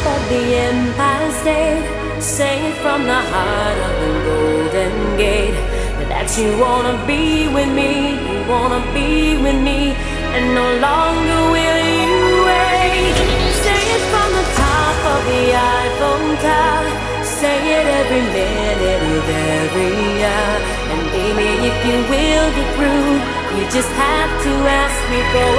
of the Empire State, say it from the heart of the Golden Gate, that you wanna be with me, you wanna be with me, and no longer will you wait. Say it from the top of the Eiffel Tower, say it every minute of every hour, and baby, if you will be through, you just have to ask me for